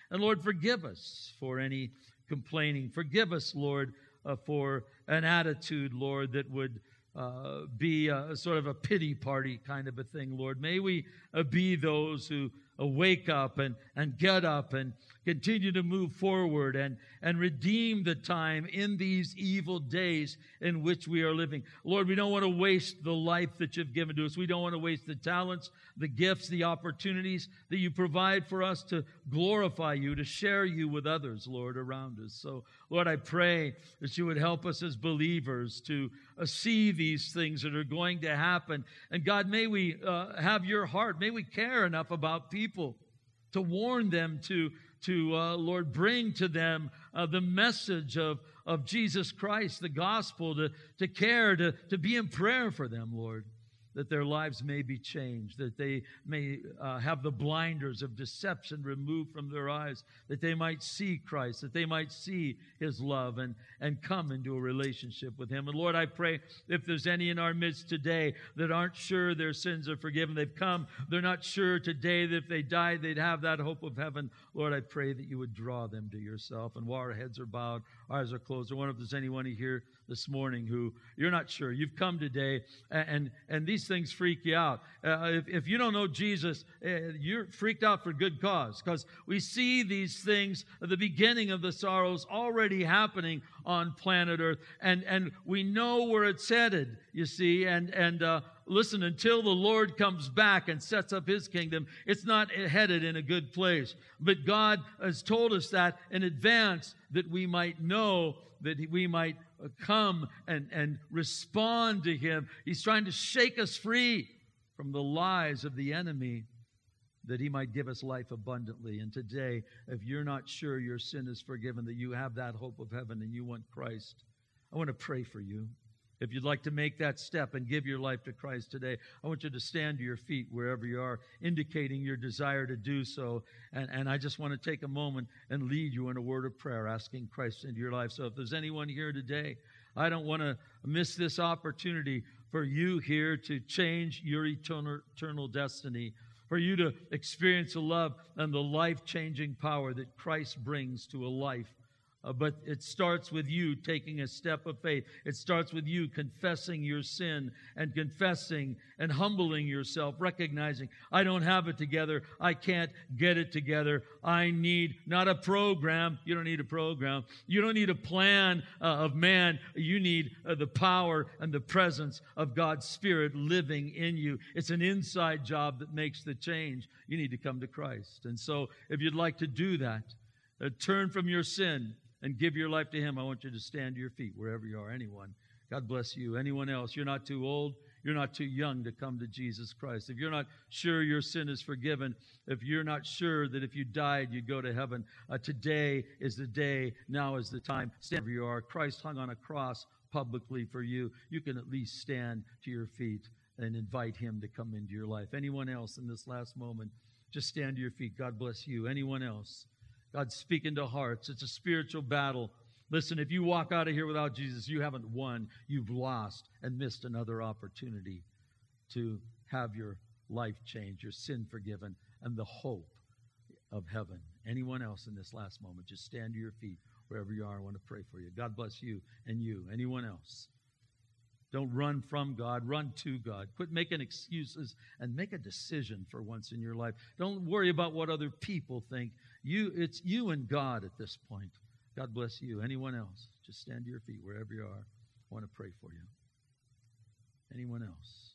And Lord, forgive us for any complaining. Forgive us, Lord, uh, for an attitude, Lord, that would uh, be a, sort of a pity party kind of a thing, Lord. May we uh, be those who uh, wake up and, and get up and continue to move forward and, and redeem the time in these evil days in which we are living. Lord, we don't want to waste the life that you've given to us. We don't want to waste the talents, the gifts, the opportunities that you provide for us to glorify you, to share you with others, Lord, around us. So, Lord, I pray that you would help us as believers to uh, see these things that are going to happen. And God, may we uh, have your heart. May we care enough about people to warn them, to, to uh, Lord, bring to them uh, the message of, of Jesus Christ, the gospel, to, to care, to, to be in prayer for them, Lord, that their lives may be changed, that they may uh, have the blinders of deception removed from their eyes, that they might see Christ, that they might see his love and, and come into a relationship with him. And Lord, I pray if there's any in our midst today that aren't sure their sins are forgiven, they've come, they're not sure today that if they died, they'd have that hope of heaven. Lord, I pray that you would draw them to yourself. And while our heads are bowed, our eyes are closed, I wonder if there's anyone here this morning who you're not sure. You've come today, and and, and these things freak you out. Uh, if, if you don't know Jesus, uh, you're freaked out for good cause, because we see these things at the beginning of the sorrows already happening on planet Earth, and, and we know where it's headed, you see, and, and uh, listen, until the Lord comes back and sets up his kingdom, it's not headed in a good place. But God has told us that in advance, that we might know, that we might come and, and respond to him. He's trying to shake us free from the lies of the enemy, that he might give us life abundantly. And today, if you're not sure your sin is forgiven, that you have that hope of heaven and you want Christ, I want to pray for you. If you'd like to make that step and give your life to Christ today, I want you to stand to your feet wherever you are, indicating your desire to do so. And, and I just want to take a moment and lead you in a word of prayer, asking Christ into your life. So if there's anyone here today, I don't want to miss this opportunity for you here to change your eternal, eternal destiny, for you to experience the love and the life-changing power that Christ brings to a life. Uh, but it starts with you taking a step of faith. It starts with you confessing your sin and confessing and humbling yourself, recognizing, I don't have it together. I can't get it together. I need not a program. You don't need a program. You don't need a plan uh, of man. You need uh, the power and the presence of God's Spirit living in you. It's an inside job that makes the change. You need to come to Christ. And so if you'd like to do that, uh, turn from your sin and give your life to him, I want you to stand to your feet wherever you are. Anyone. God bless you. Anyone else. You're not too old. You're not too young to come to Jesus Christ. If you're not sure your sin is forgiven, if you're not sure that if you died, you'd go to heaven, uh, today is the day. Now is the time. Stand wherever you are. Christ hung on a cross publicly for you. You can at least stand to your feet and invite him to come into your life. Anyone else in this last moment, just stand to your feet. God bless you. Anyone else? God's speaking to hearts. It's a spiritual battle. Listen, if you walk out of here without Jesus, you haven't won. You've lost and missed another opportunity to have your life changed, your sin forgiven, and the hope of heaven. Anyone else in this last moment, just stand to your feet wherever you are. I want to pray for you. God bless you and you. Anyone else? Don't run from God. Run to God. Quit making excuses and make a decision for once in your life. Don't worry about what other people think. You, it's you and God at this point. God bless you. Anyone else? Just stand to your feet wherever you are. I want to pray for you. Anyone else?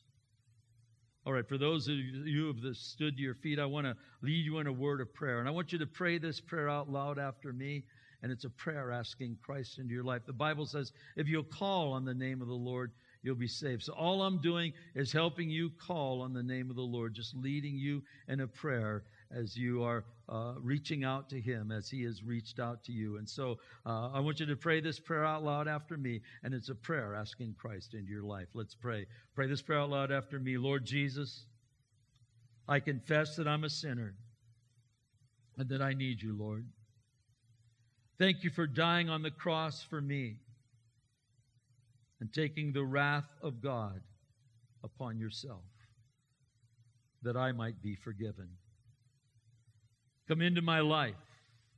All right, for those of you who have stood to your feet, I want to lead you in a word of prayer. And I want you to pray this prayer out loud after me. And it's a prayer asking Christ into your life. The Bible says, if you'll call on the name of the Lord, you'll be saved. So all I'm doing is helping you call on the name of the Lord, just leading you in a prayer as you are uh, reaching out to him, as he has reached out to you. And so uh, I want you to pray this prayer out loud after me, and it's a prayer asking Christ into your life. Let's pray. Pray this prayer out loud after me. Lord Jesus, I confess that I'm a sinner and that I need you, Lord. Thank you for dying on the cross for me and taking the wrath of God upon yourself, that I might be forgiven. Come into my life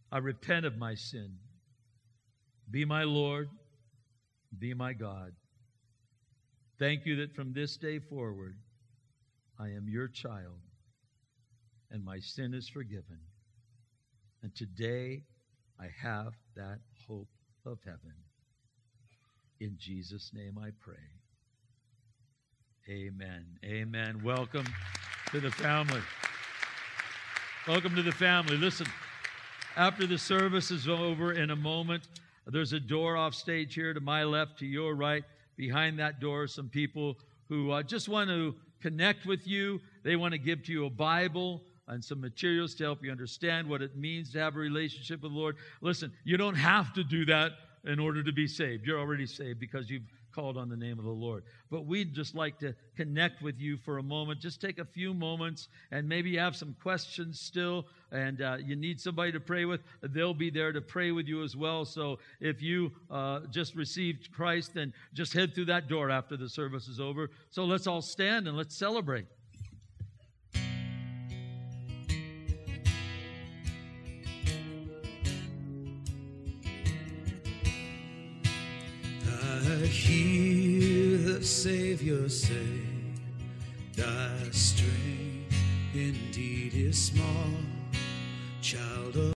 I repent of my sin. Be my Lord. Be my God. Thank you that from this day forward, I am your child, and my sin is forgiven. And today, I have that hope of heaven. In Jesus' name I pray. Amen. Amen. Welcome to the family. Welcome to the family. Listen, after the service is over in a moment, there's a door off stage here to my left, to your right. Behind that door are some people who uh, just want to connect with you. They want to give to you a Bible and some materials to help you understand what it means to have a relationship with the Lord. Listen, you don't have to do that in order to be saved. You're already saved because you've called on the name of the Lord. But we'd just like to connect with you for a moment. Just take a few moments, and maybe you have some questions still, and uh, you need somebody to pray with. They'll be there to pray with you as well. So if you uh, just received Christ, then just head through that door after the service is over. So let's all stand and let's celebrate. I hear the Savior say, thy strength indeed is small, child of